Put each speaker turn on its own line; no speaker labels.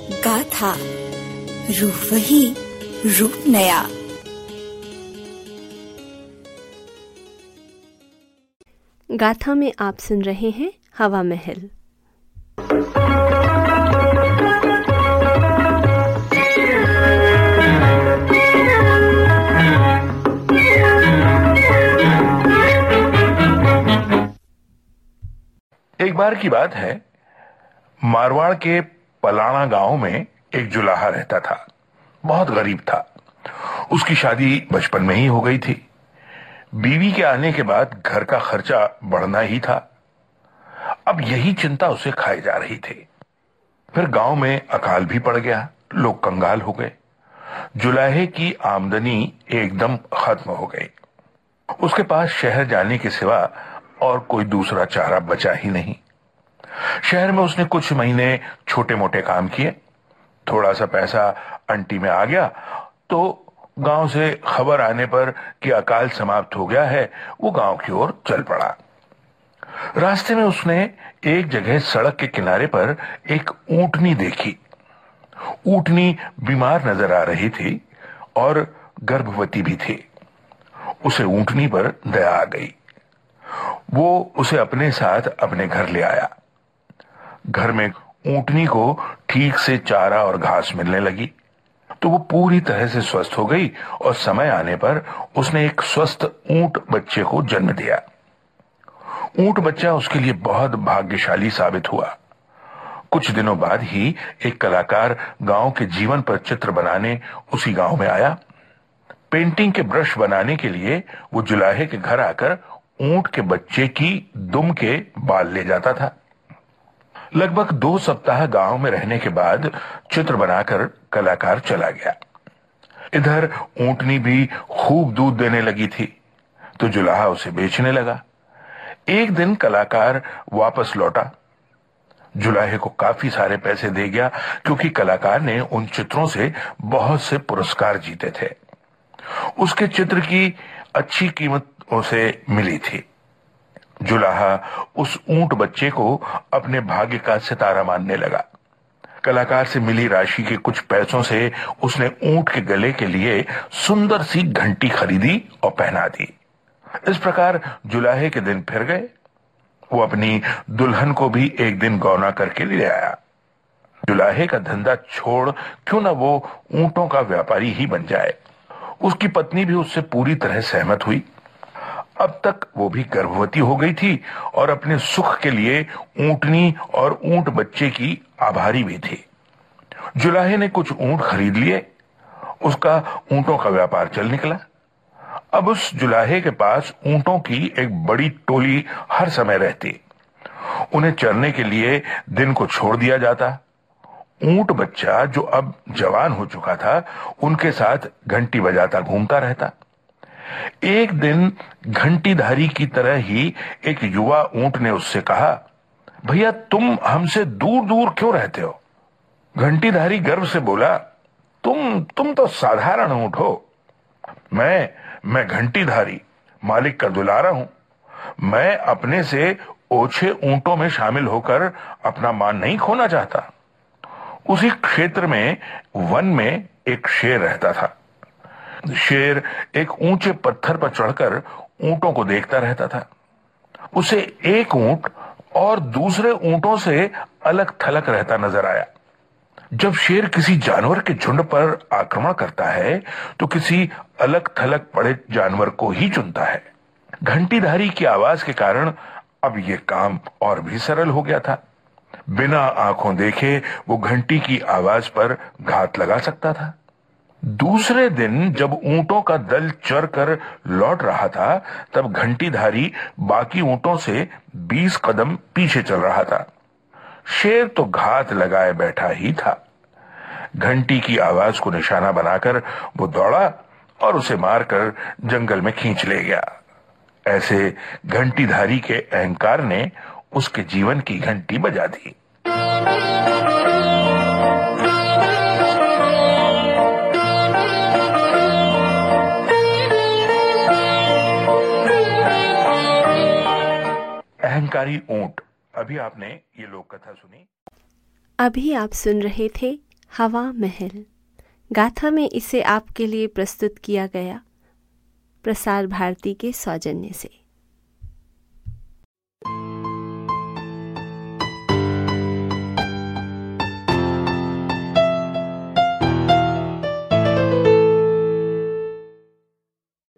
गाथा रूह वही, रूप नया।
गाथा में आप सुन रहे हैं हवा महल।
एक बार की बात है, मारवाड़ के पलाना गांव में एक जुलाहा रहता था। बहुत गरीब था। उसकी शादी बचपन में ही हो गई थी। बीवी के आने के बाद घर का खर्चा बढ़ना ही था। अब यही चिंता उसे खाई जा रही थी। फिर गांव में अकाल भी पड़ गया। लोग कंगाल हो गए। जुलाहे की आमदनी एकदम खत्म हो गई। उसके पास शहर जाने के सिवा और कोई दूसरा चारा बचा ही नहीं। शहर में उसने कुछ महीने छोटे मोटे काम किए। थोड़ा सा पैसा अंटी में आ गया तो गांव से खबर आने पर कि अकाल समाप्त हो गया है, वो गांव की ओर चल पड़ा। रास्ते में उसने एक जगह सड़क के किनारे पर एक ऊंटनी देखी। ऊंटनी बीमार नजर आ रही थी और गर्भवती भी थी। उसे ऊंटनी पर दया आ गई। वो उसे अपने साथ अपने घर ले आया। घर में ऊंटनी को ठीक से चारा और घास मिलने लगी तो वो पूरी तरह से स्वस्थ हो गई और समय आने पर उसने एक स्वस्थ ऊंट बच्चे को जन्म दिया। ऊंट बच्चा उसके लिए बहुत भाग्यशाली साबित हुआ। कुछ दिनों बाद ही एक कलाकार गांव के जीवन पर चित्र बनाने उसी गांव में आया। पेंटिंग के ब्रश बनाने के लिए वो जुलाहे के घर आकर ऊंट के बच्चे की दुम के बाल ले जाता था। लगभग 2 सप्ताह गांव में रहने के बाद चित्र बनाकर कलाकार चला गया। इधर ऊंटनी भी खूब दूध देने लगी थी तो जुलाहा उसे बेचने लगा। एक दिन कलाकार वापस लौटा। जुलाहे को काफी सारे पैसे दे गया क्योंकि कलाकार ने उन चित्रों से बहुत से पुरस्कार जीते थे। उसके चित्र की अच्छी कीमत उसे मिली थी। जुलाहा उस ऊंट बच्चे को अपने भाग्य का सितारा मानने लगा। कलाकार से मिली राशि के कुछ पैसों से उसने ऊंट के गले के लिए सुंदर सी घंटी खरीदी और पहना दी। इस प्रकार जुलाहे के दिन फिर गए। वो अपनी दुल्हन को भी एक दिन गौना करके ले आया। जुलाहे का धंधा छोड़ क्यों ना वो ऊंटों का व्यापारी ही बन जाए। उसकी पत्नी भी उससे पूरी तरह सहमत हुई। अब तक वो भी गर्भवती हो गई थी और अपने सुख के लिए ऊंटनी और ऊंट बच्चे की आभारी भी थी। जुलाहे ने कुछ ऊंट खरीद लिए। उसका ऊंटों का व्यापार चल निकला। अब उस जुलाहे के पास ऊंटों की एक बड़ी टोली हर समय रहती। उन्हें चरने के लिए दिन को छोड़ दिया जाता। ऊंट बच्चा जो अब जवान हो चुका था उनके साथ घंटी बजाता घूमता रहता। एक दिन घंटीधारी की तरह ही एक युवा ऊंट ने उससे कहा, भैया तुम हमसे दूर दूर क्यों रहते हो? घंटीधारी गर्व से बोला, तुम तो साधारण ऊंट हो। मैं घंटीधारी मालिक का दुलारा हूं। मैं अपने से ओछे ऊंटों में शामिल होकर अपना मान नहीं खोना चाहता। उसी क्षेत्र में वन में एक शेर रहता था। शेर एक ऊंचे पत्थर पर चढ़कर ऊंटों को देखता रहता था। उसे एक ऊंट और दूसरे ऊंटों से अलग थलग रहता नजर आया। जब शेर किसी जानवर के झुंड पर आक्रमण करता है तो किसी अलग थलग पड़े जानवर को ही चुनता है। घंटीधारी की आवाज के कारण अब यह काम और भी सरल हो गया था। बिना आंखों देखे वो घंटी की आवाज पर घात लगा सकता था। दूसरे दिन जब ऊंटों का दल चर कर लौट रहा था तब घंटीधारी बाकी ऊंटों से 20 कदम पीछे चल रहा था। शेर तो घात लगाए बैठा ही था। घंटी की आवाज को निशाना बनाकर वो दौड़ा और उसे मारकर जंगल में खींच ले गया। ऐसे घंटीधारी के अहंकार ने उसके जीवन की घंटी बजा दी। अहंकारी ऊंट। अभी आपने ये लोक कथा सुनी।
अभी आप सुन रहे थे हवा महल। गाथा में इसे आपके लिए प्रस्तुत किया गया प्रसार भारती के सौजन्य से।